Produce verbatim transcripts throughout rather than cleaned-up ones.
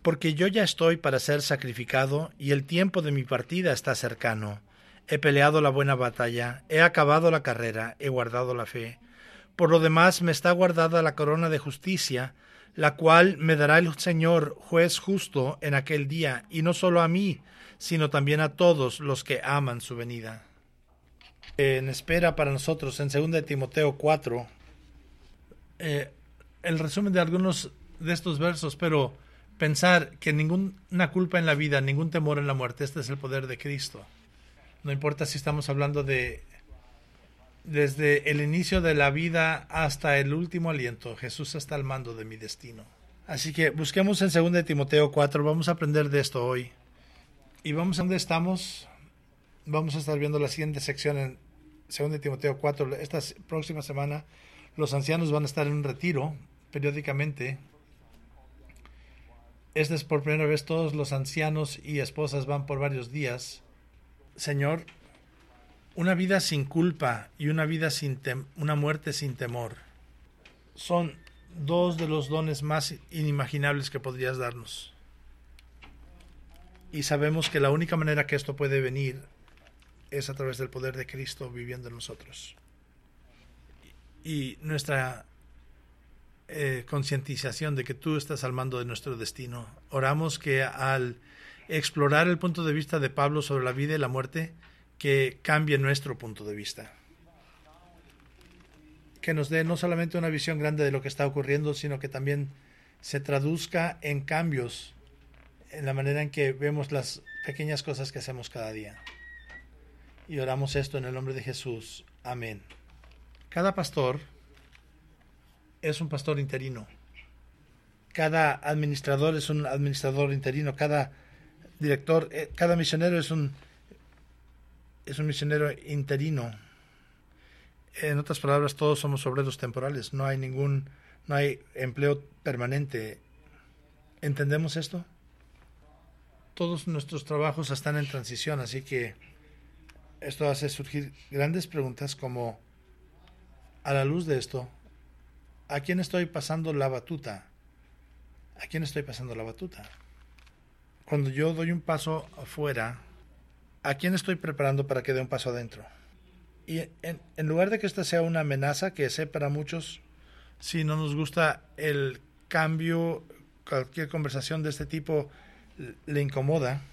Porque yo ya estoy para ser sacrificado, y el tiempo de mi partida está cercano. He peleado la buena batalla, he acabado la carrera, he guardado la fe. Por lo demás me está guardada la corona de justicia, la cual me dará el Señor, juez justo, en aquel día, y no solo a mí, sino también a todos los que aman su venida. En espera para nosotros, en segunda de Timoteo cuatro, eh, el resumen de algunos de estos versos, pero pensar que ninguna culpa en la vida, ningún temor en la muerte, este es el poder de Cristo. No importa si estamos hablando de desde el inicio de la vida hasta el último aliento, Jesús está al mando de mi destino. Así que busquemos en segunda de Timoteo cuatro, vamos a aprender de esto hoy. Y vamos a donde estamos, vamos a estar viendo la siguiente sección en segunda de Timoteo cuatro. Esta próxima semana los ancianos van a estar en un retiro periódicamente. Esta es por primera vez, todos los ancianos y esposas van por varios días. Señor, una vida sin culpa y una vida sin tem- una muerte sin temor son dos de los dones más inimaginables que podrías darnos. Y sabemos que la única manera que esto puede venir es a través del poder de Cristo viviendo en nosotros. Y nuestra eh, concientización de que tú estás al mando de nuestro destino. Oramos que al explorar el punto de vista de Pablo sobre la vida y la muerte, que cambie nuestro punto de vista. Que nos dé no solamente una visión grande de lo que está ocurriendo, sino que también se traduzca en cambios en la manera en que vemos las pequeñas cosas que hacemos cada día. Y oramos esto en el nombre de Jesús. Amén. Cada pastor es un pastor interino. Cada administrador es un administrador interino. Cada director, eh, cada misionero es un es un misionero interino. En otras palabras, todos somos obreros temporales. No hay ningún, no hay empleo permanente. ¿Entendemos esto? Todos nuestros trabajos están en transición, así que esto hace surgir grandes preguntas como, a la luz de esto, ¿a quién estoy pasando la batuta? ¿A quién estoy pasando la batuta? Cuando yo doy un paso afuera, ¿a quién estoy preparando para que dé un paso adentro? Y en, en lugar de que esta sea una amenaza, que sé para muchos, si no nos gusta el cambio, cualquier conversación de este tipo le incomoda,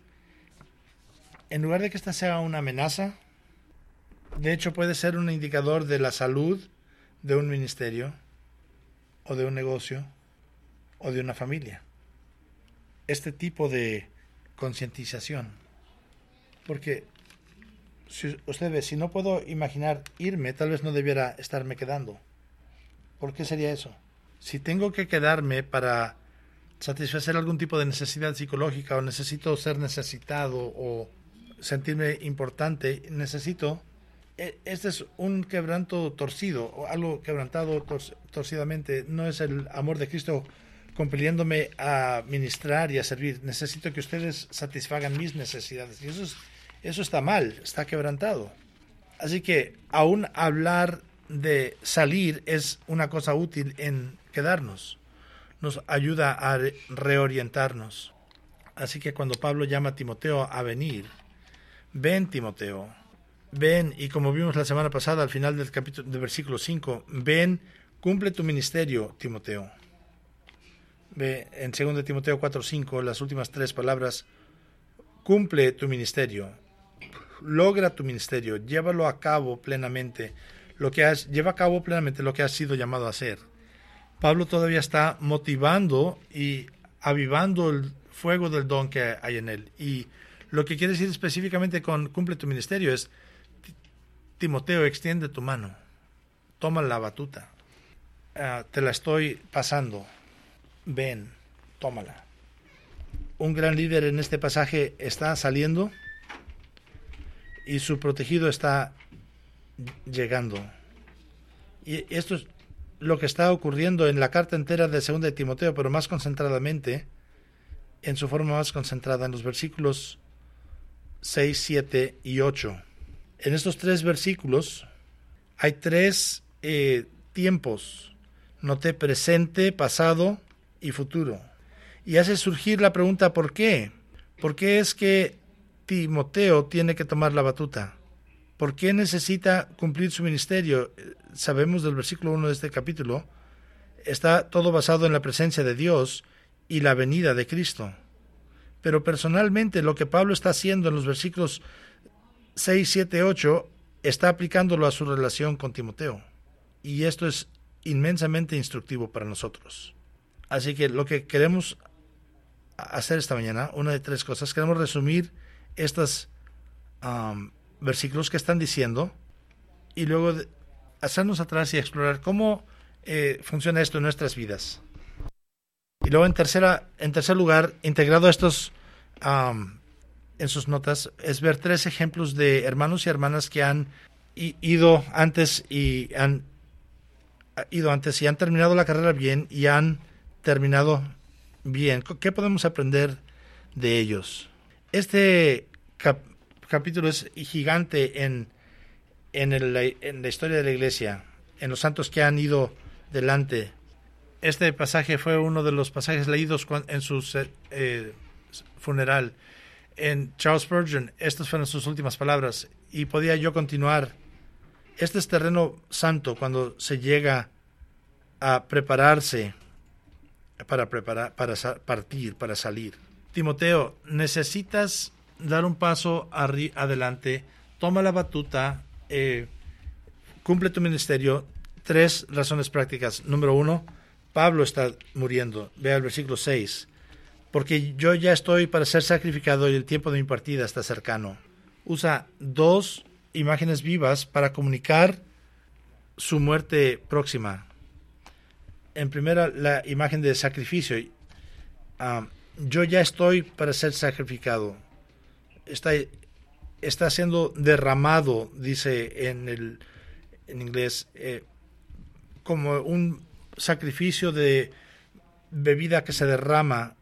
en lugar de que esta sea una amenaza, de hecho puede ser un indicador de la salud de un ministerio, o de un negocio, o de una familia. Este tipo de concientización. Porque si usted ve, si no puedo imaginar irme, tal vez no debiera estarme quedando. ¿Por qué sería eso? Si tengo que quedarme para satisfacer algún tipo de necesidad psicológica, o necesito ser necesitado, o sentirme importante, necesito, este es un quebranto torcido, o algo quebrantado tor torcidamente, no es el amor de Cristo compeliéndome a ministrar y a servir. Necesito que ustedes satisfagan mis necesidades, y eso es Eso está mal, está quebrantado. Así que aún hablar de salir es una cosa útil en quedarnos. Nos ayuda a reorientarnos. Así que cuando Pablo llama a Timoteo a venir, ven Timoteo, ven, y como vimos la semana pasada al final del capítulo del versículo cinco, ven, cumple tu ministerio, Timoteo. Ve en segunda de Timoteo cuatro cinco, las últimas tres palabras, cumple tu ministerio. Logra tu ministerio, llévalo a cabo plenamente, lo que has, lleva a cabo plenamente lo que has sido llamado a hacer. Pablo todavía está motivando y avivando el fuego del don que hay en él. Y lo que quiere decir específicamente con cumple tu ministerio es, Timoteo, extiende tu mano, toma la batuta, uh, te la estoy pasando, ven, tómala. Un gran líder en este pasaje está saliendo y su protegido está llegando. Y esto es lo que está ocurriendo en la carta entera de segunda de Timoteo, pero más concentradamente, en su forma más concentrada, en los versículos seis, siete y ocho. En estos tres versículos hay tres eh, tiempos. Noté presente, pasado y futuro. Y hace surgir la pregunta, ¿por qué? ¿Por qué es que Timoteo tiene que tomar la batuta? ¿Por qué necesita cumplir su ministerio? Sabemos del versículo uno de este capítulo, está todo basado en la presencia de Dios y la venida de Cristo. Pero personalmente lo que Pablo está haciendo en los versículos seis, siete, ocho, está aplicándolo a su relación con Timoteo. Y esto es inmensamente instructivo para nosotros. Así que lo que queremos hacer esta mañana, una de tres cosas, queremos resumir estos um, versículos que están diciendo y luego de hacernos atrás y explorar cómo eh, funciona esto en nuestras vidas. Y luego en, tercera, en tercer lugar, integrado a estos um, en sus notas, es ver tres ejemplos de hermanos y hermanas que han ido antes y han ido antes y han terminado la carrera bien y han terminado bien. ¿Qué podemos aprender de ellos? Este cap capítulo es gigante en, en, el, en la historia de la iglesia, en los santos que han ido delante. Este pasaje fue uno de los pasajes leídos en su eh, funeral. En Charles Spurgeon, estas fueron sus últimas palabras, y podía yo continuar. Este es terreno santo cuando se llega a prepararse para preparar, para partir, para salir. Timoteo, necesitas dar un paso adelante, toma la batuta, eh, cumple tu ministerio. Tres razones prácticas. Número uno, Pablo está muriendo. Vea el versículo seis. Porque yo ya estoy para ser sacrificado y el tiempo de mi partida está cercano. Usa dos imágenes vivas para comunicar su muerte próxima. En primera, la imagen de sacrificio. Uh, yo ya estoy para ser sacrificado. Está, está siendo derramado, dice en, el, en inglés, eh, como un sacrificio de bebida que se derrama.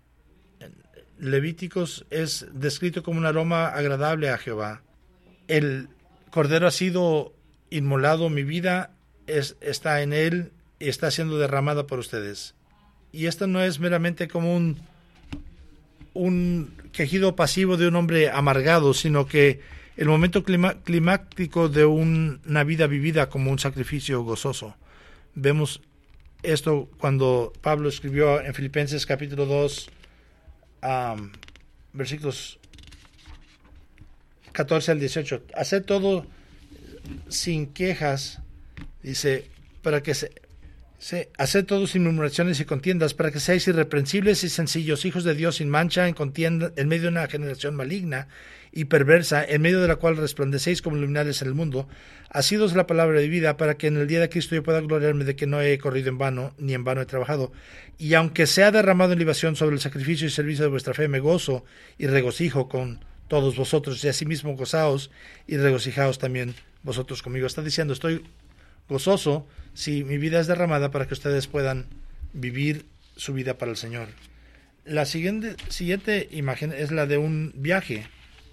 Levíticos es descrito como un aroma agradable a Jehová. El cordero ha sido inmolado, mi vida es, está en él y está siendo derramada por ustedes. Y esto no es meramente como un, un quejido pasivo de un hombre amargado, sino que el momento clima, climático de un, una vida vivida como un sacrificio gozoso. Vemos esto cuando Pablo escribió en Filipenses capítulo dos, Um, versículos catorce al dieciocho. Haced todo sin quejas, dice, para que se, se haced todo sin murmuraciones y contiendas, para que seáis irreprensibles y sencillos, hijos de Dios sin mancha, en contienda, en medio de una generación maligna y perversa, en medio de la cual resplandecéis como luminares en el mundo. Asidos la palabra de vida, para que en el día de Cristo yo pueda gloriarme de que no he corrido en vano, ni en vano he trabajado. Y aunque sea derramado en libación sobre el sacrificio y servicio de vuestra fe, me gozo y regocijo con todos vosotros, y asimismo gozaos y regocijaos también vosotros conmigo. Está diciendo, estoy gozoso si mi vida es derramada para que ustedes puedan vivir su vida para el Señor. La siguiente, siguiente imagen es la de un viaje.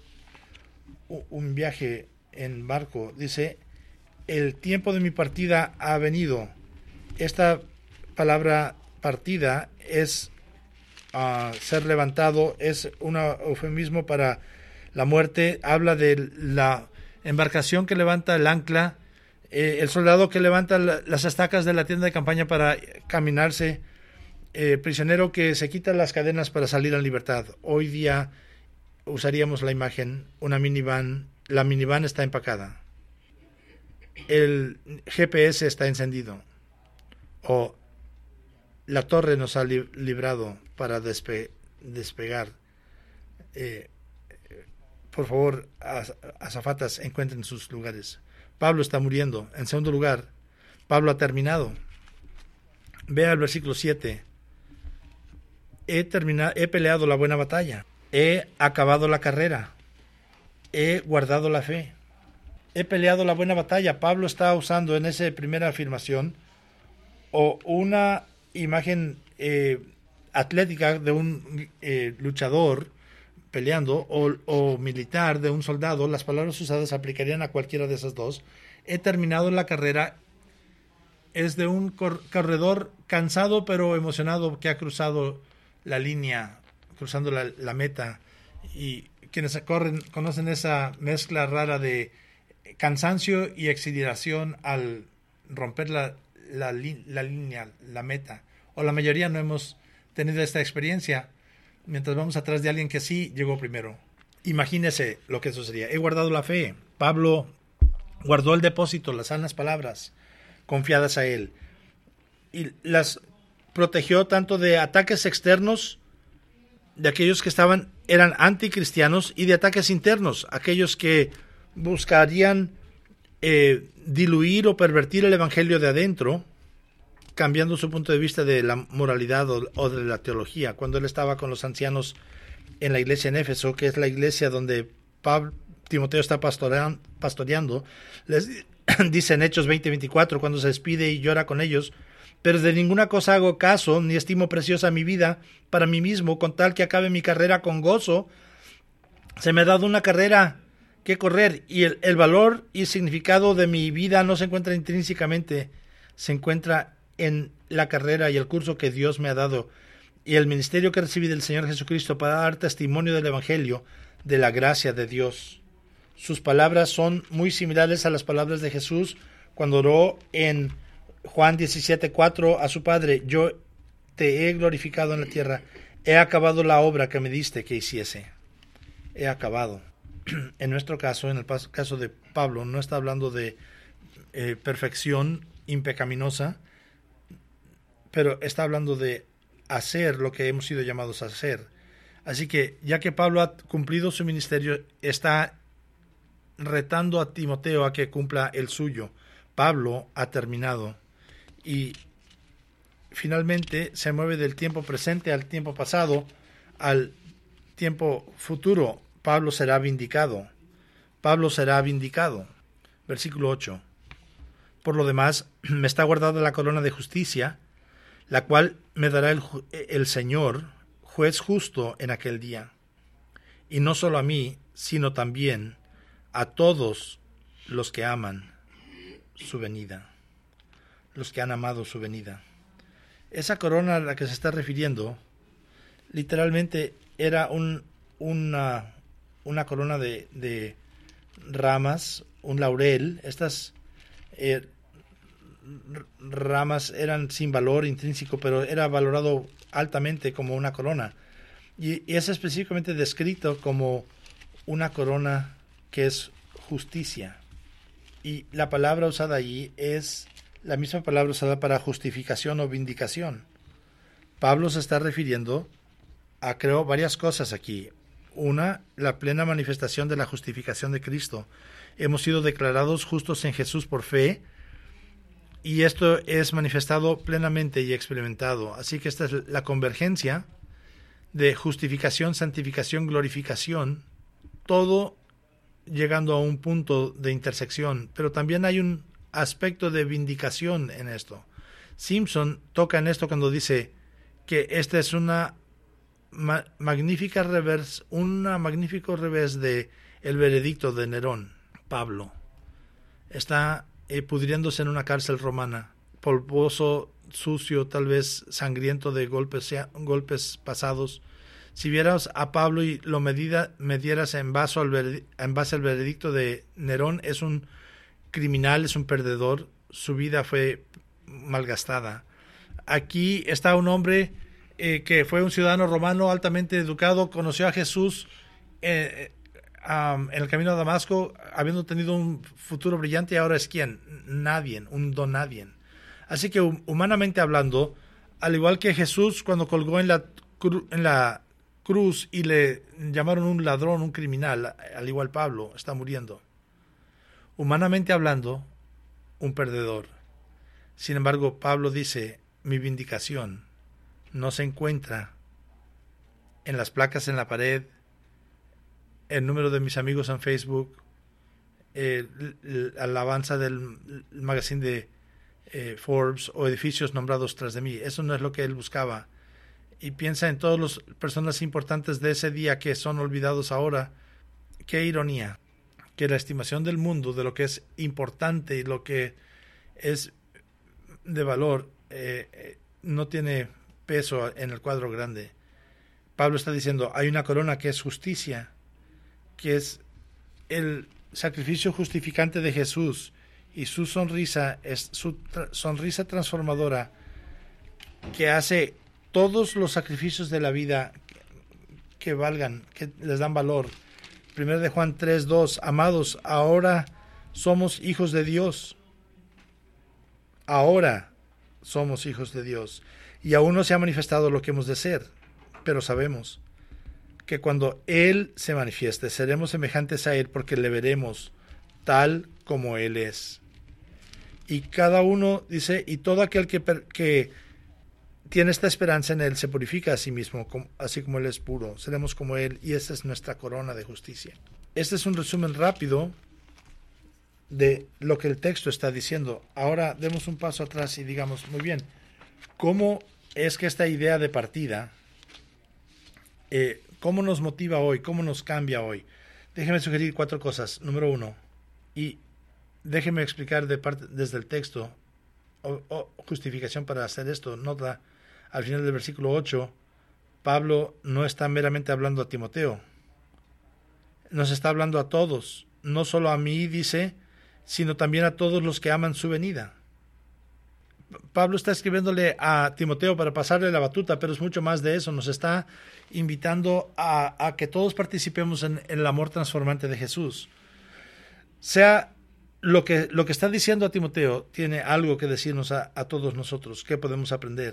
Un viaje en barco. Dice, el tiempo de mi partida ha venido. Esta palabra partida es uh, ser levantado, es un eufemismo para la muerte. Habla de la embarcación que levanta el ancla, eh, el soldado que levanta la, las estacas de la tienda de campaña para caminarse, eh, prisionero que se quita las cadenas para salir en libertad. Hoy día usaríamos la imagen, una minivan, la minivan está empacada, el G P S está encendido, o la torre nos ha li librado para despe despegar. Eh, por favor, azafatas, encuentren sus lugares. Pablo está muriendo. En segundo lugar, Pablo ha terminado. Vea el versículo siete. He, terminado, he peleado la buena batalla. He acabado la carrera. He guardado la fe. He peleado la buena batalla. Pablo está usando en esa primera afirmación o una imagen eh, atlética de un eh, luchador peleando o, o militar de un soldado. Las palabras usadas aplicarían a cualquiera de esas dos. He terminado la carrera. Es de un cor corredor cansado pero emocionado que ha cruzado la línea, cruzando la, la meta. Y quienes corren conocen esa mezcla rara de cansancio y excitación al romper la, la, la línea, la meta. O la mayoría no hemos tenido esta experiencia mientras vamos atrás de alguien que sí llegó primero. Imagínese lo que sucedía. He guardado la fe. Pablo guardó el depósito, las sanas palabras confiadas a él, y las protegió tanto de ataques externos de aquellos que estaban eran anticristianos y de ataques internos, aquellos que buscarían eh, diluir o pervertir el evangelio de adentro, cambiando su punto de vista de la moralidad o, o de la teología. Cuando él estaba con los ancianos en la iglesia en Éfeso, que es la iglesia donde Pablo, Timoteo está pastoreando, pastoreando, les dice en Hechos veinte veinticuatro, cuando se despide y llora con ellos: pero de ninguna cosa hago caso, ni estimo preciosa mi vida para mí mismo, con tal que acabe mi carrera con gozo. Se me ha dado una carrera que correr, y el, el valor y significado de mi vida no se encuentra intrínsecamente, se encuentra en la carrera y el curso que Dios me ha dado, y el ministerio que recibí del Señor Jesucristo para dar testimonio del Evangelio, de la gracia de Dios. Sus palabras son muy similares a las palabras de Jesús cuando oró en Juan diecisiete cuatro a su Padre: yo te he glorificado en la tierra, he acabado la obra que me diste que hiciese. He acabado. En nuestro caso, en el caso de Pablo, no está hablando de eh, perfección impecaminosa, pero está hablando de hacer lo que hemos sido llamados a hacer. Así que, ya que Pablo ha cumplido su ministerio, está retando a Timoteo a que cumpla el suyo. Pablo ha terminado y finalmente se mueve del tiempo presente al tiempo pasado, al tiempo futuro. Pablo será vindicado. Pablo será vindicado. Versículo ocho. Por lo demás, me está guardada la corona de justicia, la cual me dará el, el Señor, juez justo, en aquel día. Y no solo a mí, sino también a todos los que aman su venida. Los que han amado su venida. Esa corona a la que se está refiriendo, literalmente era un, una, una corona de, de ramas, un laurel. Estas eh, ramas eran sin valor intrínseco, pero era valorado altamente como una corona. Y, y es específicamente descrito como una corona que es justicia. Y la palabra usada allí es la misma palabra usada para justificación o vindicación. Pablo se está refiriendo a, creo, varias cosas aquí. Una, la plena manifestación de la justificación de Cristo. Hemos sido declarados justos en Jesús por fe, y esto es manifestado plenamente y experimentado. Así que esta es la convergencia de justificación, santificación, glorificación, todo llegando a un punto de intersección. Pero también hay un aspecto de vindicación en esto. Simpson toca en esto cuando dice que esta es una ma- magnífica revés, una magnífico revés de el veredicto de Nerón. Pablo está eh, pudriéndose en una cárcel romana, polvoso, sucio, tal vez sangriento de golpes, golpes pasados. Si vieras a Pablo y lo medida, medieras en, vaso al veredi- en base al veredicto de Nerón, es un criminal, es un perdedor, su vida fue malgastada. Aquí está un hombre eh, que fue un ciudadano romano altamente educado, conoció a Jesús eh, um, en el camino a Damasco, habiendo tenido un futuro brillante, y ahora es ¿quién? Nadie, un don nadie. Así que humanamente hablando, al igual que Jesús cuando colgó en la, cru- en la cruz y le llamaron un ladrón, un criminal, al igual Pablo está muriendo. Humanamente hablando, un perdedor. Sin embargo, Pablo dice, mi vindicación no se encuentra en las placas en la pared, el número de mis amigos en Facebook, eh, la alabanza del magazine de eh, Forbes o edificios nombrados tras de mí. Eso no es lo que él buscaba. Y piensa en todas las personas importantes de ese día que son olvidados ahora. Qué ironía que la estimación del mundo de lo que es importante y lo que es de valor eh, no tiene peso en el cuadro grande. Pablo está diciendo, hay una corona que es justicia, que es el sacrificio justificante de Jesús, y su sonrisa es su tra- sonrisa transformadora que hace todos los sacrificios de la vida que, que valgan, que les dan valor. Primero de Juan tres dos, amados, ahora somos hijos de Dios. Ahora somos hijos de Dios. Y aún no se ha manifestado lo que hemos de ser, pero sabemos que cuando Él se manifieste, seremos semejantes a Él porque le veremos tal como Él es. Y cada uno dice, y todo aquel que, que tiene esta esperanza en Él se purifica a sí mismo, así como Él es puro. Seremos como Él, y esa es nuestra corona de justicia. Este es un resumen rápido de lo que el texto está diciendo. Ahora demos un paso atrás y digamos, muy bien, ¿cómo es que esta idea de partida, eh, cómo nos motiva hoy, cómo nos cambia hoy? Déjeme sugerir cuatro cosas. Número uno, y déjeme explicar de parte, desde el texto, o, o justificación para hacer esto. Nota, al final del versículo ocho, Pablo no está meramente hablando a Timoteo, nos está hablando a todos, no solo a mí, dice, sino también a todos los que aman su venida. Pablo está escribiéndole a Timoteo para pasarle la batuta, pero es mucho más de eso. Nos está invitando a, a que todos participemos en, en el amor transformante de Jesús. Sea lo que, lo que está diciendo a Timoteo, tiene algo que decirnos a, a todos nosotros. ¿Qué podemos aprender?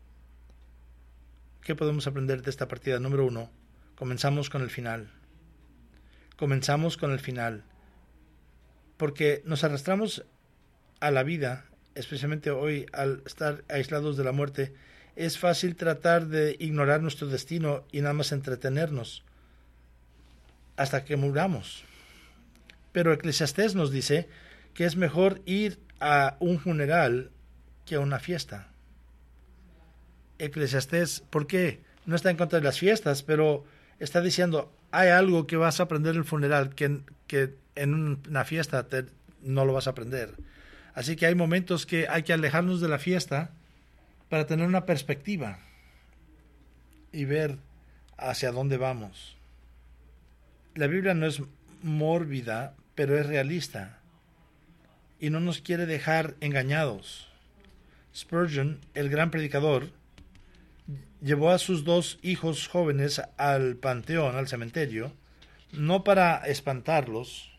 ¿Qué podemos aprender de esta partida? Número uno, comenzamos con el final. Comenzamos con el final. Porque nos arrastramos a la vida, especialmente hoy al estar aislados de la muerte. Es fácil tratar de ignorar nuestro destino y nada más entretenernos hasta que muramos. Pero Eclesiastés nos dice que es mejor ir a un funeral que a una fiesta. Eclesiastés, ¿por qué? No está en contra de las fiestas, pero está diciendo, hay algo que vas a aprender en el funeral que, que en una fiesta te, no lo vas a aprender. Así que hay momentos que hay que alejarnos de la fiesta para tener una perspectiva y ver hacia dónde vamos. La Biblia no es mórbida, pero es realista y no nos quiere dejar engañados. Spurgeon, el gran predicador, llevó a sus dos hijos jóvenes al panteón, al cementerio, no para espantarlos,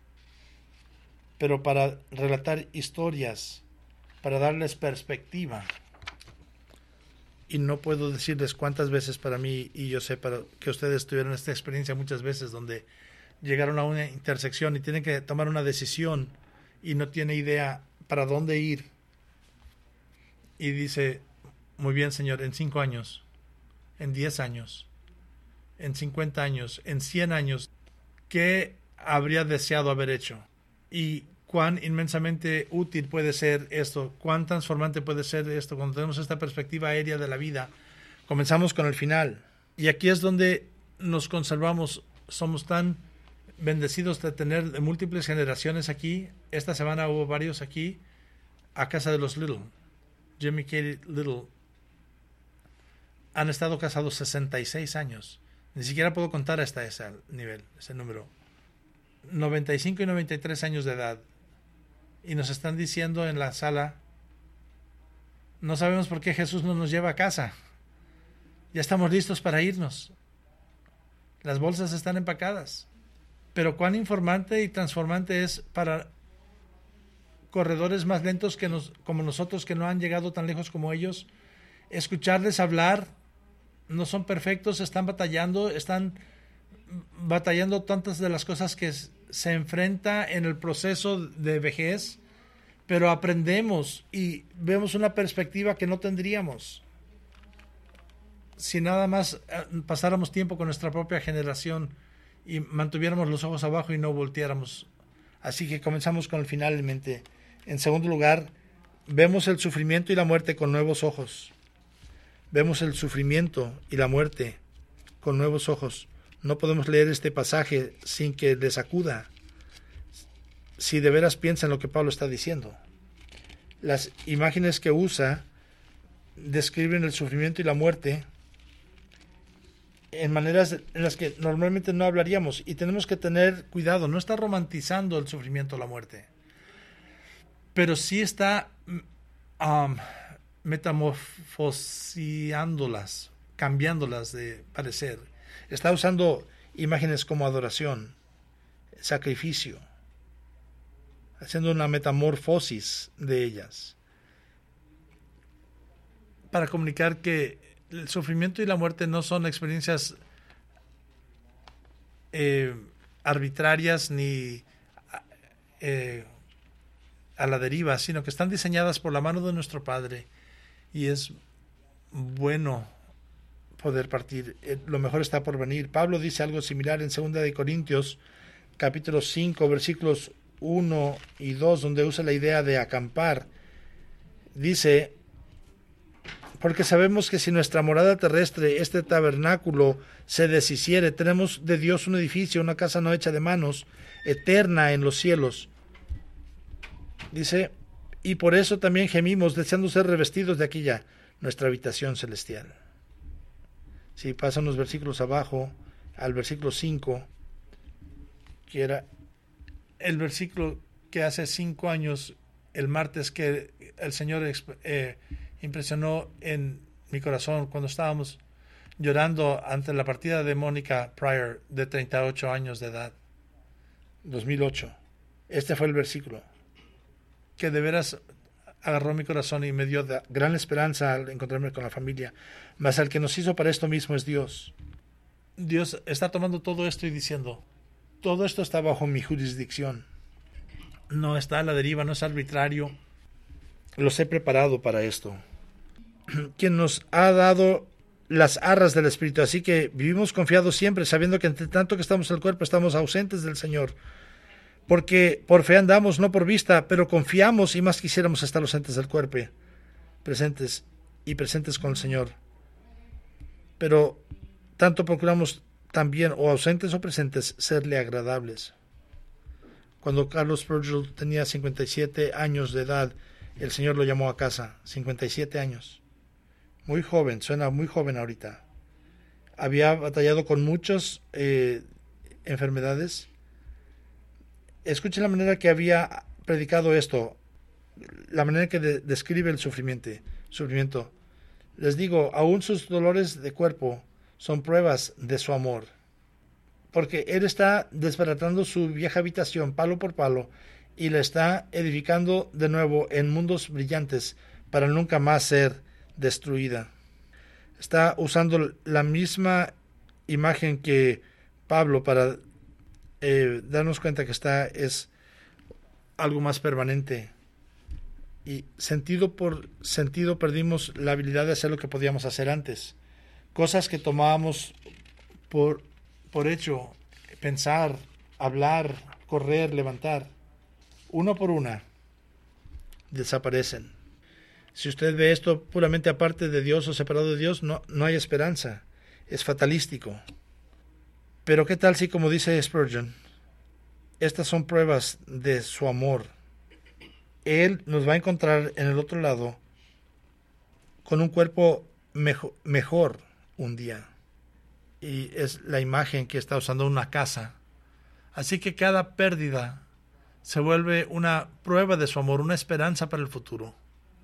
pero para relatar historias, para darles perspectiva. Y no puedo decirles cuántas veces para mí, y yo sé para que ustedes tuvieron esta experiencia muchas veces, donde llegaron a una intersección y tienen que tomar una decisión y no tiene idea para dónde ir. Y dice, muy bien, Señor, en cinco años, en diez años, en cincuenta años, en cien años, ¿qué habría deseado haber hecho? Y cuán inmensamente útil puede ser esto, cuán transformante puede ser esto cuando tenemos esta perspectiva aérea de la vida. Comenzamos con el final. Y aquí es donde nos conservamos. Somos tan bendecidos de tener de múltiples generaciones aquí. Esta semana hubo varios aquí a casa de los Little. Jimmy y Katie Little han estado casados sesenta y seis años. Ni siquiera puedo contar hasta ese nivel, ese número. noventa y cinco y noventa y tres años de edad. Y nos están diciendo en la sala, no sabemos por qué Jesús no nos lleva a casa. Ya estamos listos para irnos. Las bolsas están empacadas. Pero cuán informante y transformante es para corredores más lentos que nos, como nosotros, que no han llegado tan lejos como ellos, escucharles hablar. No son perfectos, están batallando, están batallando tantas de las cosas que se enfrenta en el proceso de vejez, pero aprendemos y vemos una perspectiva que no tendríamos si nada más pasáramos tiempo con nuestra propia generación y mantuviéramos los ojos abajo y no volteáramos. Así que comenzamos con el final en mente. En segundo lugar, vemos el sufrimiento y la muerte con nuevos ojos. Vemos el sufrimiento y la muerte con nuevos ojos. No podemos leer este pasaje sin que les acuda, si de veras piensan lo que Pablo está diciendo. Las imágenes que usa describen el sufrimiento y la muerte en maneras en las que normalmente no hablaríamos, y tenemos que tener cuidado. No está romantizando el sufrimiento o la muerte, pero sí está um, metamorfoseándolas, cambiándolas de parecer. Está usando imágenes como adoración, sacrificio, haciendo una metamorfosis de ellas, para comunicar que el sufrimiento y la muerte no son experiencias eh, arbitrarias ni eh, a la deriva, sino que están diseñadas por la mano de nuestro Padre, y es bueno poder partir. Eh, lo mejor está por venir. Pablo dice algo similar en segunda de Corintios, capítulo cinco, versículos uno y dos, donde usa la idea de acampar. Dice: porque sabemos que si nuestra morada terrestre, este tabernáculo, se deshiciere, tenemos de Dios un edificio, una casa no hecha de manos, eterna en los cielos. Dice: y por eso también gemimos, deseando ser revestidos de aquella nuestra habitación celestial. Si pasan los versículos abajo, al versículo cinco, que era el versículo que hace cinco años, el martes, que el Señor eh, impresionó en mi corazón cuando estábamos llorando ante la partida de Mónica Pryor, de treinta y ocho años de edad, dos mil ocho. Este fue el versículo que de veras agarró mi corazón y me dio gran esperanza al encontrarme con la familia. Mas el que nos hizo para esto mismo es Dios. Dios está tomando todo esto y diciendo: todo esto está bajo mi jurisdicción, no está a la deriva, no es arbitrario, los he preparado para esto. Quien nos ha dado las arras del Espíritu, así que vivimos confiados siempre, sabiendo que entre tanto que estamos en el cuerpo estamos ausentes del Señor, porque por fe andamos, no por vista, pero confiamos, y más quisiéramos estar ausentes del cuerpo, presentes y presentes con el Señor. Pero tanto procuramos también, o ausentes o presentes, serle agradables. Cuando Carlos Spurgeon tenía cincuenta y siete años de edad, el Señor lo llamó a casa. cincuenta y siete años. Muy joven, suena muy joven ahorita. Había batallado con muchas eh, enfermedades. Escuchen la manera que había predicado esto, la manera que de, describe el sufrimiento. sufrimiento. Les digo, aún sus dolores de cuerpo son pruebas de su amor, porque Él está desbaratando su vieja habitación palo por palo y la está edificando de nuevo en mundos brillantes para nunca más ser destruida. Está usando la misma imagen que Pablo para eh, darnos cuenta que esta es algo más permanente. Y sentido por sentido perdimos la habilidad de hacer lo que podíamos hacer antes. Cosas que tomábamos por, por hecho, pensar, hablar, correr, levantar, uno por una, desaparecen. Si usted ve esto puramente aparte de Dios o separado de Dios, no, no hay esperanza. Es fatalístico. Pero ¿qué tal si, como dice Spurgeon, estas son pruebas de su amor? Él nos va a encontrar en el otro lado con un cuerpo mejo, mejor un día. Y es la imagen que está usando una casa. Así que cada pérdida se vuelve una prueba de su amor, una esperanza para el futuro.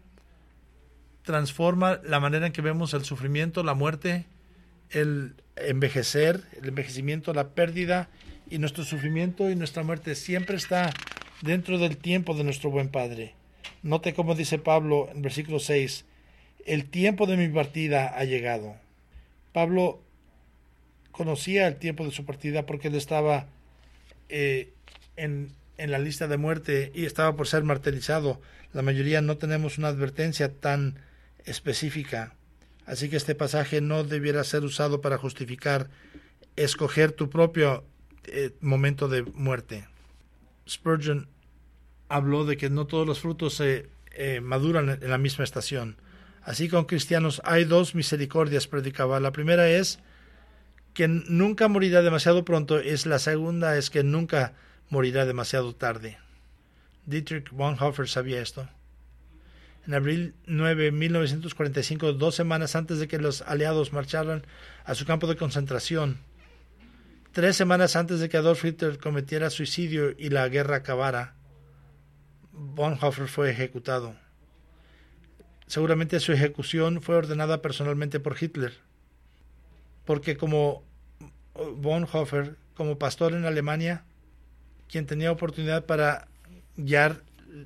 Transforma la manera en que vemos el sufrimiento, la muerte, el envejecer, el envejecimiento, la pérdida, y nuestro sufrimiento y nuestra muerte siempre está dentro del tiempo de nuestro buen Padre. Note cómo dice Pablo en versículo seis: el tiempo de mi partida ha llegado. Pablo conocía el tiempo de su partida porque él estaba eh, en, en la lista de muerte y estaba por ser martirizado. La mayoría no tenemos una advertencia tan específica, así que este pasaje no debiera ser usado para justificar escoger tu propio eh, momento de muerte. Spurgeon habló de que no todos los frutos se eh, maduran en la misma estación. Así con cristianos hay dos misericordias, predicaba. La primera es que nunca morirá demasiado pronto, es la segunda es que nunca morirá demasiado tarde. Dietrich Bonhoeffer sabía esto. En abril nueve de mil novecientos cuarenta y cinco, dos semanas antes de que los aliados marcharan a su campo de concentración, tres semanas antes de que Adolf Hitler cometiera suicidio y la guerra acabara, Bonhoeffer fue ejecutado. Seguramente su ejecución fue ordenada personalmente por Hitler, porque como Bonhoeffer, como pastor en Alemania, quien tenía oportunidad para guiar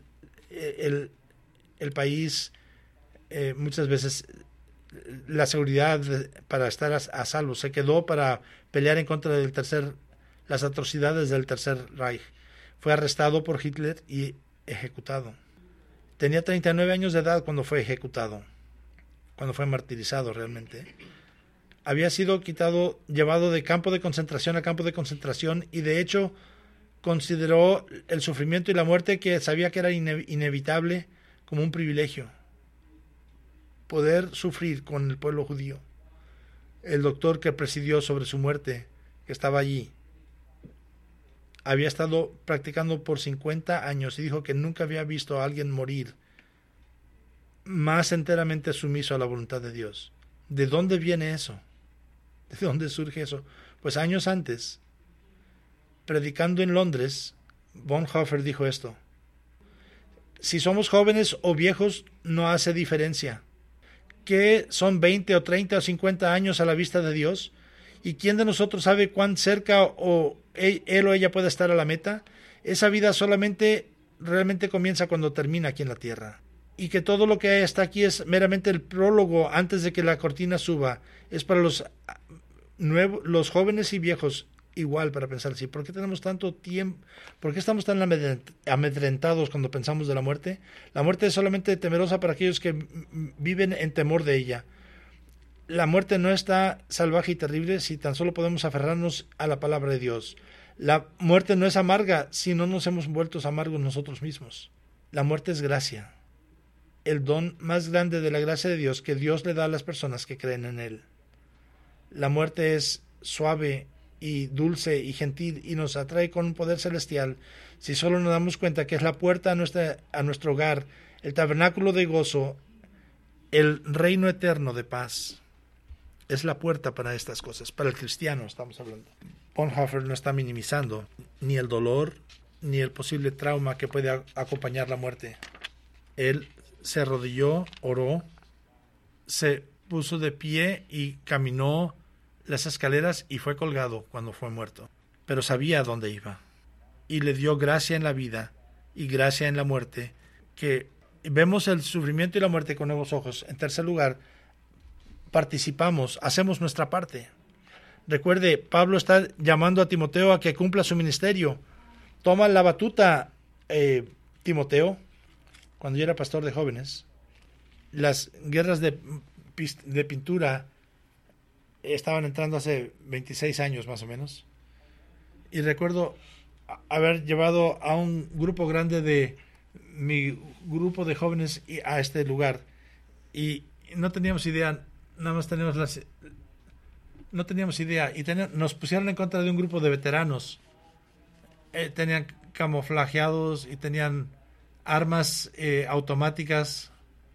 el, el país, eh, muchas veces la seguridad para estar a, a salvo, se quedó para pelear en contra del tercer, las atrocidades del Tercer Reich. Fue arrestado por Hitler y ejecutado. Tenía treinta y nueve años de edad cuando fue ejecutado, cuando fue martirizado realmente. Había sido quitado, llevado de campo de concentración a campo de concentración, y de hecho consideró el sufrimiento y la muerte, que sabía que era ine- inevitable, como un privilegio. Poder sufrir con el pueblo judío. El doctor que presidió sobre su muerte, que estaba allí, había estado practicando por cincuenta años y dijo que nunca había visto a alguien morir más enteramente sumiso a la voluntad de Dios. ¿De dónde viene eso? ¿De dónde surge eso? Pues años antes, predicando en Londres, Bonhoeffer dijo esto: si somos jóvenes o viejos no hace diferencia. ¿Qué son veinte o treinta o cincuenta años a la vista de Dios? ¿Y quién de nosotros sabe cuán cerca o él o ella puede estar a la meta? Esa vida solamente realmente comienza cuando termina aquí en la tierra. Y que todo lo que hay hasta aquí es meramente el prólogo antes de que la cortina suba. Es para los, nuevos, los jóvenes y viejos igual, para pensar así. ¿Por qué tenemos tanto tiempo? ¿Por qué estamos tan amedrentados cuando pensamos de la muerte? La muerte es solamente temerosa para aquellos que viven en temor de ella. La muerte no está salvaje y terrible si tan solo podemos aferrarnos a la palabra de Dios. La muerte no es amarga si no nos hemos vuelto amargos nosotros mismos. La muerte es gracia, el don más grande de la gracia de Dios que Dios le da a las personas que creen en Él. La muerte es suave y dulce y gentil y nos atrae con un poder celestial si solo nos damos cuenta que es la puerta a, nuestra, a nuestro hogar, el tabernáculo de gozo, el reino eterno de paz. Es la puerta para estas cosas, para el cristiano estamos hablando. Bonhoeffer no está minimizando ni el dolor ni el posible trauma que puede a- acompañar la muerte. Él se arrodilló, oró, se puso de pie y caminó las escaleras y fue colgado cuando fue muerto. Pero sabía a dónde iba. Y le dio gracia en la vida y gracia en la muerte, que vemos el sufrimiento y la muerte con nuevos ojos. En tercer lugar, participamos, hacemos nuestra parte. Recuerde, Pablo está llamando a Timoteo a que cumpla su ministerio. Toma la batuta, eh, Timoteo. Cuando yo era pastor de jóvenes, las guerras de, de pintura estaban entrando hace veintiséis años más o menos. Y recuerdo haber llevado a un grupo grande de mi grupo de jóvenes a este lugar. Y no teníamos idea, nada más teníamos las... No teníamos idea. Y ten, nos pusieron en contra de un grupo de veteranos. Eh, tenían camuflajeados y tenían armas eh, automáticas.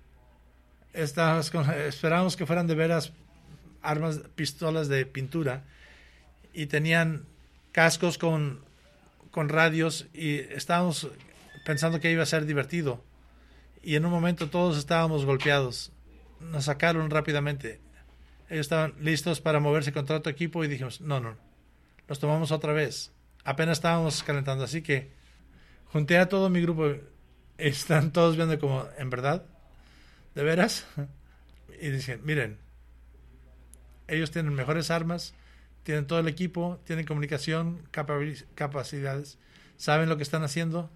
Estas, esperábamos que fueran de veras armas, pistolas de pintura, y tenían cascos con, con radios, y estábamos pensando que iba a ser divertido, y en un momento todos estábamos golpeados. Nos sacaron rápidamente. Ellos estaban listos para moverse contra otro equipo y dijimos, no, no, los tomamos otra vez. Apenas estábamos calentando, así que junté a todo mi grupo. Están todos viendo como, ¿en verdad? ¿De veras? Y dicen, miren, ellos tienen mejores armas, tienen todo el equipo, tienen comunicación, capacidades, saben lo que están haciendo,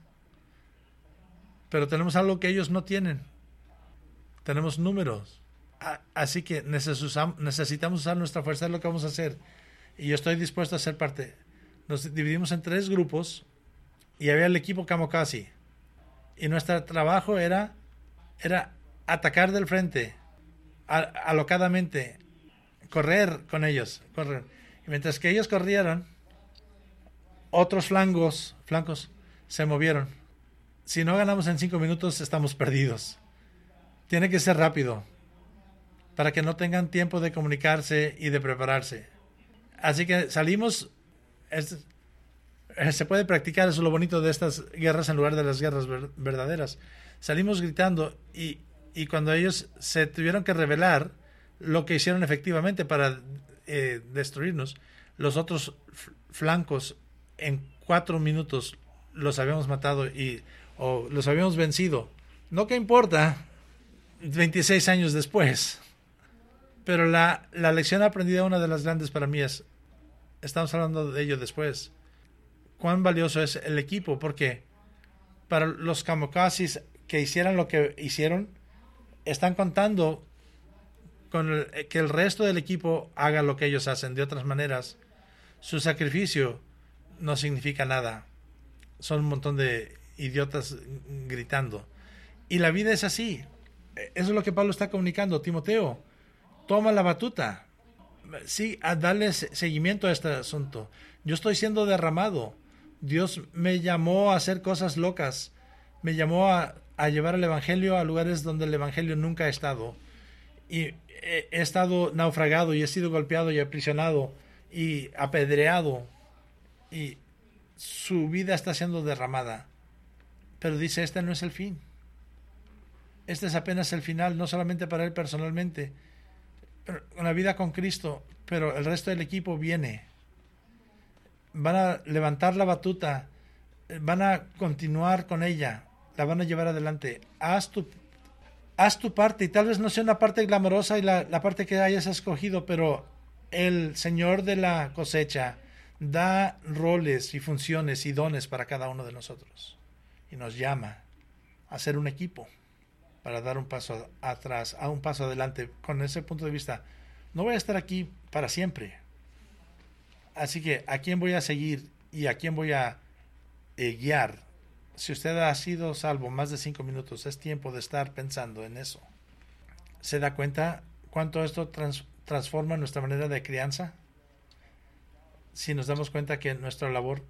pero tenemos algo que ellos no tienen. Tenemos números. Así que necesitamos usar nuestra fuerza, es lo que vamos a hacer. Y yo estoy dispuesto a ser parte. Nos dividimos en tres grupos y había el equipo Kamikaze. Y nuestro trabajo era, era atacar del frente, alocadamente, correr con ellos, correr. Y mientras que ellos corrieron, otros flancos, flancos se movieron. Si no ganamos en cinco minutos, estamos perdidos. Tiene que ser rápido, para que no tengan tiempo de comunicarse y de prepararse. Así que salimos, es, se puede practicar, eso es lo bonito de estas guerras en lugar de las guerras ver, verdaderas. Salimos gritando y, y cuando ellos se tuvieron que revelar lo que hicieron efectivamente para eh, destruirnos, los otros flancos en cuatro minutos los habíamos matado y o los habíamos vencido. No que importa, veintiséis años después. Pero la, la lección aprendida, una de las grandes para mí es, estamos hablando de ello después, cuán valioso es el equipo, porque para los kamikazes que hicieran lo que hicieron, están contando con el, que el resto del equipo haga lo que ellos hacen. De otras maneras, su sacrificio no significa nada. Son un montón de idiotas gritando. Y la vida es así. Eso es lo que Pablo está comunicando. Timoteo, toma la batuta. Sí, a darle seguimiento a este asunto. Yo estoy siendo derramado. Dios me llamó a hacer cosas locas. Me llamó a, a llevar el evangelio a lugares donde el evangelio nunca ha estado. Y he, he estado naufragado y he sido golpeado y aprisionado y apedreado. Y su vida está siendo derramada. Pero dice, este no es el fin. Este es apenas el final, no solamente para él personalmente, pero una vida con Cristo, pero el resto del equipo viene. Van a levantar la batuta, van a continuar con ella, la van a llevar adelante. Haz tu, haz tu parte, y tal vez no sea una parte glamorosa y la, la parte que hayas escogido, pero el Señor de la cosecha da roles y funciones y dones para cada uno de nosotros. Y nos llama a ser un equipo para dar un paso atrás, a un paso adelante. Con ese punto de vista, no voy a estar aquí para siempre. Así que, ¿a quién voy a seguir y a quién voy a eh, guiar? Si usted ha sido salvo más de cinco minutos, es tiempo de estar pensando en eso. ¿Se da cuenta cuánto esto trans, transforma nuestra manera de crianza? Si nos damos cuenta que nuestra labor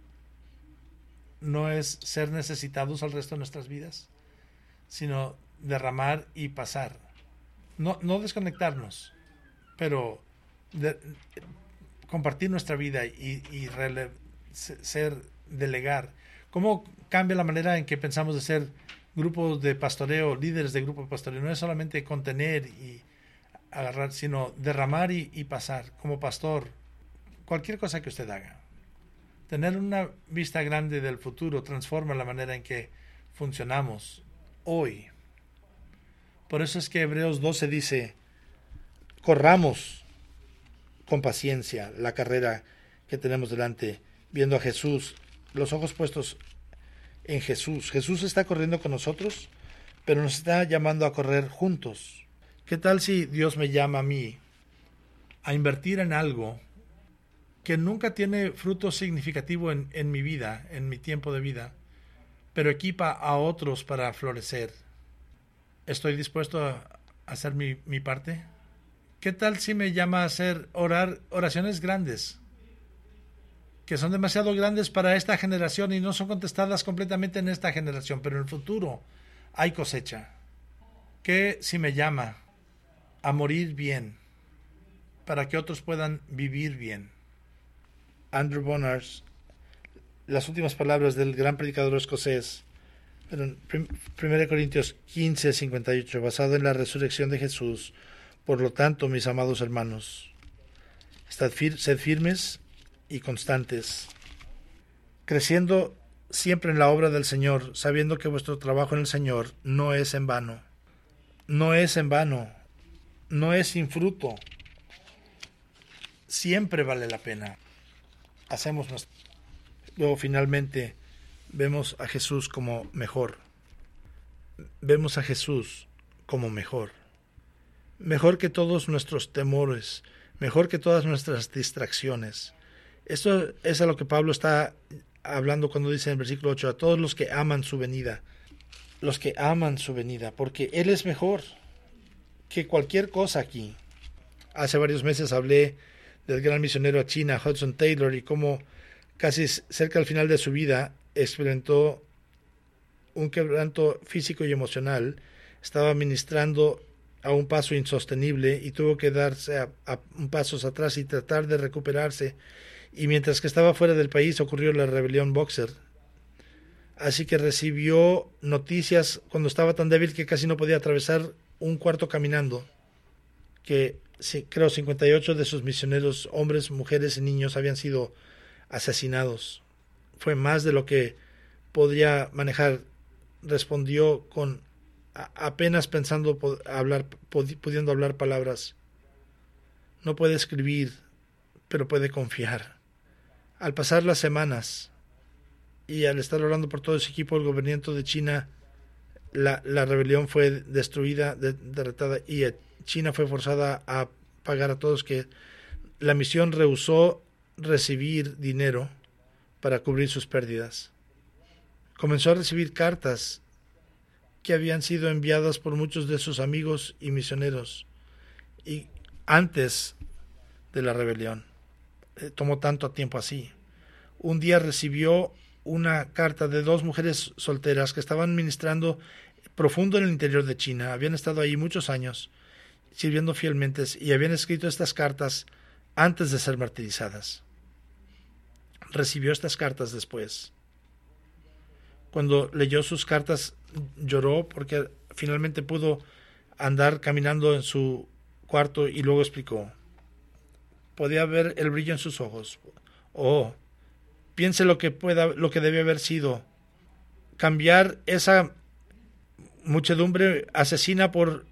no es ser necesitados al resto de nuestras vidas, sino derramar y pasar. No, no desconectarnos, pero de, compartir nuestra vida y, y rele, ser, delegar. ¿Cómo cambia la manera en que pensamos de ser grupos de pastoreo, líderes de grupos de pastoreo? No es solamente contener y agarrar, sino derramar y, y pasar. Como pastor, cualquier cosa que usted haga, tener una vista grande del futuro transforma la manera en que funcionamos hoy. Por eso es que Hebreos doce dice, corramos con paciencia la carrera que tenemos delante, viendo a Jesús, los ojos puestos en Jesús. Jesús está corriendo con nosotros, pero nos está llamando a correr juntos. ¿Qué tal si Dios me llama a mí a invertir en algo que nunca tiene fruto significativo en, en mi vida, en mi tiempo de vida, pero equipa a otros para florecer? ¿Estoy dispuesto a hacer mi, mi parte? ¿Qué tal si me llama a hacer orar oraciones grandes, que son demasiado grandes para esta generación y no son contestadas completamente en esta generación, pero en el futuro hay cosecha? ¿Qué si me llama a morir bien para que otros puedan vivir bien? Andrew Bonar, las últimas palabras del gran predicador escocés, en primera Corintios quince, cincuenta y ocho, basado en la resurrección de Jesús. Por lo tanto, mis amados hermanos, estad fir- sed firmes y constantes, creciendo siempre en la obra del Señor, sabiendo que vuestro trabajo en el Señor no es en vano. No es en vano, no es sin fruto. Siempre vale la pena. Hacemos nuestro... Luego, finalmente, vemos a Jesús como mejor. Vemos a Jesús como mejor. Mejor que todos nuestros temores, mejor que todas nuestras distracciones. Esto es a lo que Pablo está hablando cuando dice en el versículo ocho, a todos los que aman su venida. Los que aman su venida, porque Él es mejor que cualquier cosa aquí. Hace varios meses hablé del gran misionero a China, Hudson Taylor, y cómo casi cerca al final de su vida experimentó un quebranto físico y emocional estaba ministrando a un paso insostenible y tuvo que darse a, a un pasos atrás y tratar de recuperarse. Y mientras que estaba fuera del país ocurrió la rebelión Boxer. Así que recibió noticias cuando estaba tan débil que casi no podía atravesar un cuarto caminando, que creo cincuenta y ocho de sus misioneros, hombres, mujeres y niños, habían sido asesinados. Fue más de lo que podría manejar. Respondió con apenas pensando hablar, pudiendo hablar palabras. No puede escribir, pero puede confiar. Al pasar las semanas y al estar hablando por todo ese equipo, el gobierno de China, la, la rebelión fue destruida, de, derrotada, y China fue forzada a pagar a todos, que la misión rehusó recibir dinero para cubrir sus pérdidas. Comenzó a recibir cartas que habían sido enviadas por muchos de sus amigos y misioneros y antes de la rebelión. Eh, tomó tanto tiempo así. Un día recibió una carta de dos mujeres solteras que estaban ministrando profundo en el interior de China. Habían estado ahí muchos años sirviendo fielmente y habían escrito estas cartas antes de ser martirizadas. Recibió estas cartas después. Cuando leyó sus cartas, lloró porque finalmente pudo andar caminando en su cuarto, y luego explicó. Podía ver el brillo en sus ojos. Oh, piense lo que pueda, lo que debe haber sido cambiar esa muchedumbre asesina por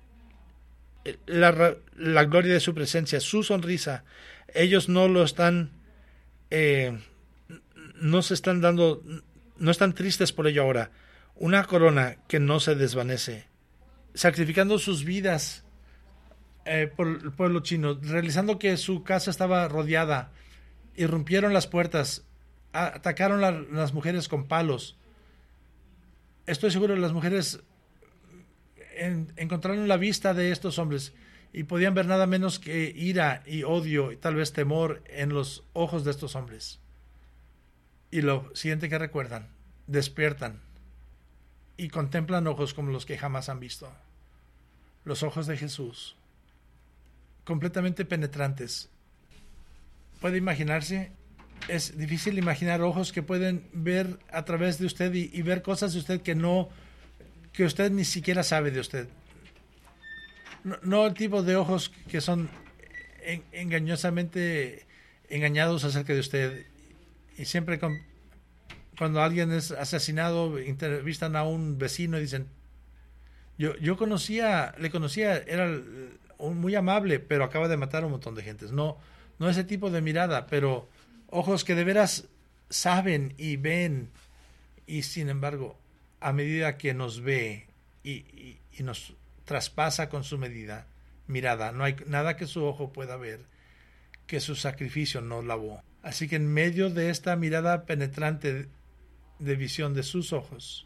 la, la gloria de su presencia, su sonrisa. Ellos no lo están, eh, no se están dando, no están tristes por ello ahora. Una corona que no se desvanece, sacrificando sus vidas eh, por el pueblo chino, realizando que su casa estaba rodeada, irrumpieron las puertas, atacaron a las mujeres con palos. Estoy seguro que las mujeres en, encontraron la vista de estos hombres y podían ver nada menos que ira y odio y tal vez temor en los ojos de estos hombres. Y lo siguiente que recuerdan, despiertan y contemplan ojos como los que jamás han visto. Los ojos de Jesús, completamente penetrantes. ¿Puede imaginarse? Es difícil imaginar ojos que pueden ver a través de usted y, y ver cosas de usted que no, que usted ni siquiera sabe de usted. No, no el tipo de ojos que son en, engañosamente engañados acerca de usted. Y siempre con, cuando alguien es asesinado, entrevistan a un vecino y dicen, yo, yo conocía, le conocía, era un, muy amable, pero acaba de matar a un montón de gentes. No, no ese tipo de mirada, pero ojos que de veras saben y ven, y sin embargo, a medida que nos ve y, y, y nos traspasa con su medida, mirada, no hay nada que su ojo pueda ver que su sacrificio no lavó. Así que en medio de esta mirada penetrante de visión de sus ojos,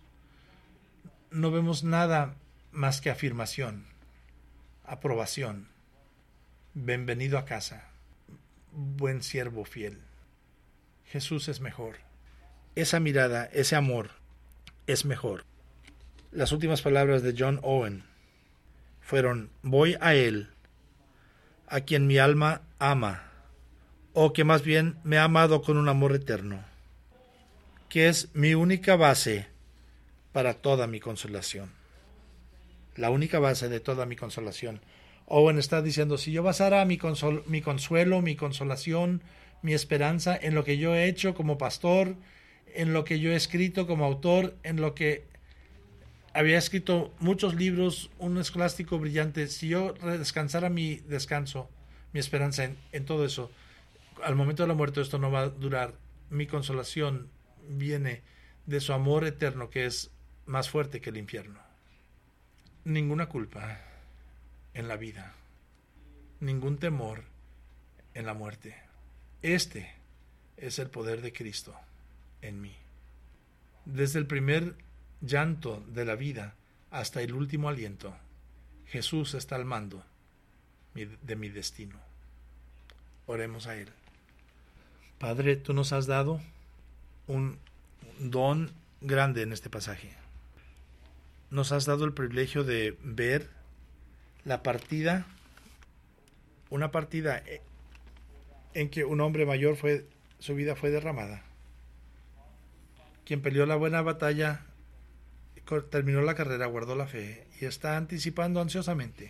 no vemos nada más que afirmación, aprobación, bienvenido a casa, buen siervo fiel. Jesús es mejor. Esa mirada, ese amor, es mejor. Las últimas palabras de John Owen fueron, voy a Él, a quien mi alma ama, o que más bien me ha amado con un amor eterno, que es mi única base para toda mi consolación. La única base de toda mi consolación. Owen está diciendo, si yo basara mi, consol- mi consuelo, mi consolación, mi esperanza en lo que yo he hecho como pastor, en lo que yo he escrito como autor, en lo que había escrito muchos libros, un escolástico brillante, si yo descansara mi descanso, mi esperanza en, en todo eso, al momento de la muerte esto no va a durar. Mi consolación viene de su amor eterno, que es más fuerte que el infierno. Ninguna culpa en la vida, ningún temor en la muerte. Este es el poder de Cristo en mí. Desde el primer llanto de la vida hasta el último aliento, Jesús está al mando de mi destino. Oremos a Él. Padre, tú nos has dado un don grande en este pasaje. nos has dado el privilegio de ver la partida, una partida en que un hombre mayor fue, su vida fue derramada, quien peleó la buena batalla, terminó la carrera, guardó la fe y está anticipando ansiosamente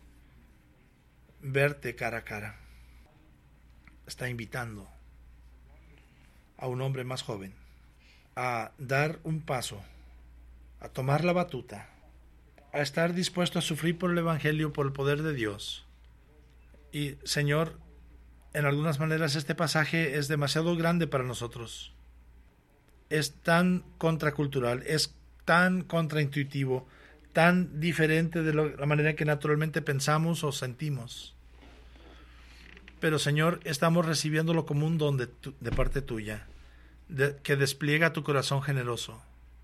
verte cara a cara. Está invitando a un hombre más joven a dar un paso, a tomar la batuta, a estar dispuesto a sufrir por el Evangelio, por el poder de Dios. Y, Señor, en algunas maneras este pasaje es demasiado grande para nosotros. Es tan contracultural, es tan contraintuitivo, tan diferente de lo, la manera que naturalmente pensamos o sentimos. Pero, Señor, estamos recibiéndolo como un don de, tu, de parte tuya, de, que despliega tu corazón generoso.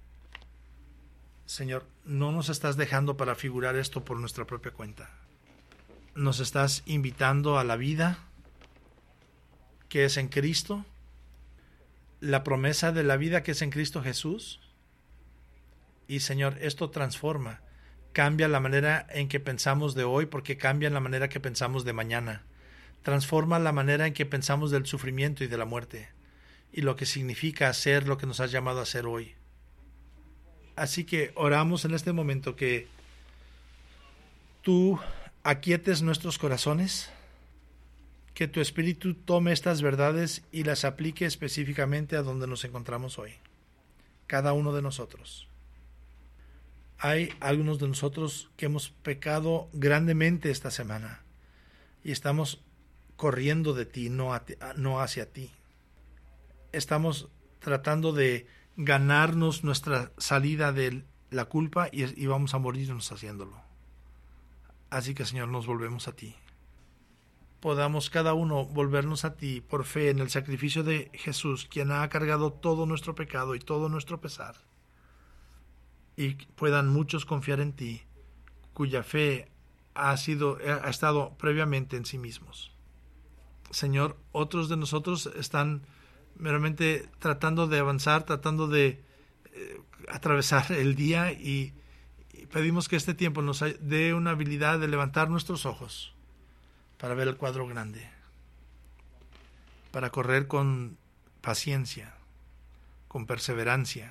Señor, no nos estás dejando para figurar esto por nuestra propia cuenta. Nos estás invitando a la vida que es en Cristo, la promesa de la vida que es en Cristo Jesús. Y, Señor, esto transforma, cambia la manera en que pensamos de hoy, porque cambia la manera que pensamos de mañana. Transforma la manera en que pensamos del sufrimiento y de la muerte, y lo que significa hacer lo que nos has llamado a hacer hoy. Así que oramos en este momento que tú aquietes nuestros corazones, que tu Espíritu tome estas verdades y las aplique específicamente a donde nos encontramos hoy, cada uno de nosotros. Hay algunos de nosotros que hemos pecado grandemente esta semana y estamos corriendo de ti, no, a ti, no hacia ti. Estamos tratando de ganarnos nuestra salida de la culpa y, y vamos a morirnos haciéndolo. Así que, Señor, nos volvemos a ti. Podamos cada uno volvernos a ti por fe en el sacrificio de Jesús, quien ha cargado todo nuestro pecado y todo nuestro pesar. Y puedan muchos confiar en ti, cuya fe ha sido, ha estado previamente en sí mismos. Señor, otros de nosotros están meramente tratando de avanzar, tratando de eh, atravesar el día y, y pedimos que este tiempo nos dé una habilidad de levantar nuestros ojos para ver el cuadro grande, para correr con paciencia, con perseverancia.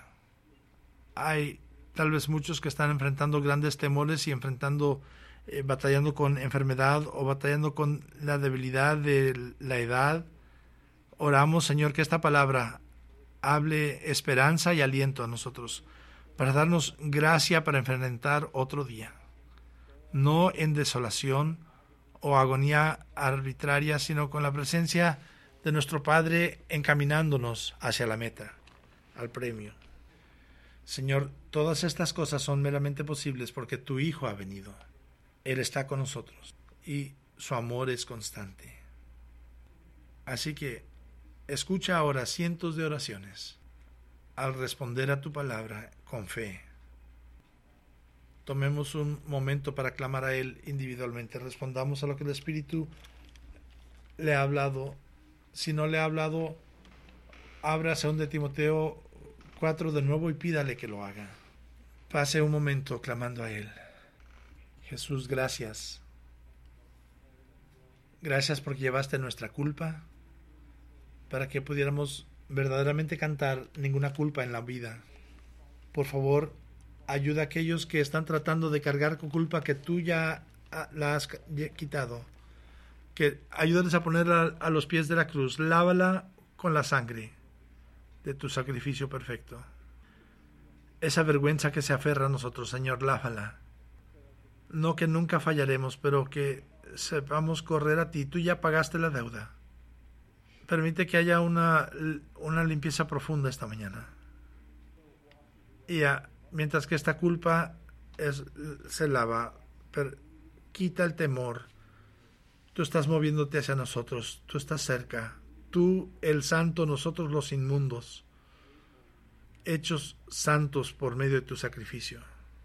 Hay tal vez muchos que están enfrentando grandes temores y enfrentando, eh, batallando con enfermedad o batallando con la debilidad de la edad. Oramos, Señor, que esta palabra hable esperanza y aliento a nosotros, para darnos gracia para enfrentar otro día, no en desolación o agonía arbitraria, sino con la presencia de nuestro Padre encaminándonos hacia la meta, al premio. Señor, todas estas cosas son meramente posibles porque tu Hijo ha venido. Él está con nosotros y su amor es constante. Así que escucha ahora cientos de oraciones al responder a tu palabra con fe. Tomemos un momento para clamar a Él individualmente. Respondamos a lo que el Espíritu le ha hablado. Si no le ha hablado, abra a segunda de Timoteo cuatro de nuevo y pídale que lo haga. Pase un momento clamando a Él. Jesús, gracias. Gracias porque llevaste nuestra culpa para que pudiéramos verdaderamente cantar ninguna culpa en la vida. Por favor, ayuda a aquellos que están tratando de cargar con culpa que tú ya la has quitado. Que ayúdales a ponerla a los pies de la cruz. Lávala con la sangre de tu sacrificio perfecto. Esa vergüenza que se aferra a nosotros, Señor, lávala. No que nunca fallaremos, pero que sepamos correr a ti. Tú ya pagaste la deuda. Permite que haya una, una limpieza profunda esta mañana. Y a, mientras que esta culpa es, se lava, pero quita el temor. Tú estás moviéndote hacia nosotros. Tú estás cerca. Tú, el santo, nosotros los inmundos, hechos santos por medio de tu sacrificio.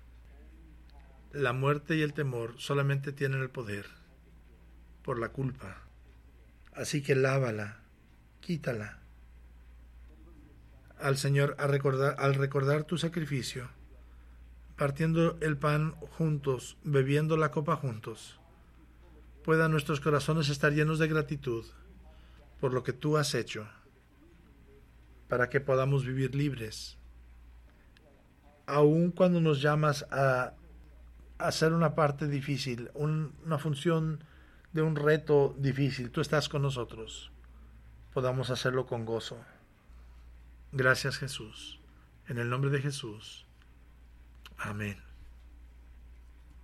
La muerte y el temor solamente tienen el poder por la culpa. Así que lávala, quítala. Al Señor, al recordar, al recordar tu sacrificio, partiendo el pan juntos, bebiendo la copa juntos, puedan nuestros corazones estar llenos de gratitud por lo que tú has hecho, para que podamos vivir libres. Aun cuando nos llamas a hacer una parte difícil, un, una función de un reto difícil, tú estás con nosotros, podamos hacerlo con gozo. Gracias, Jesús. En el nombre de Jesús. Amén.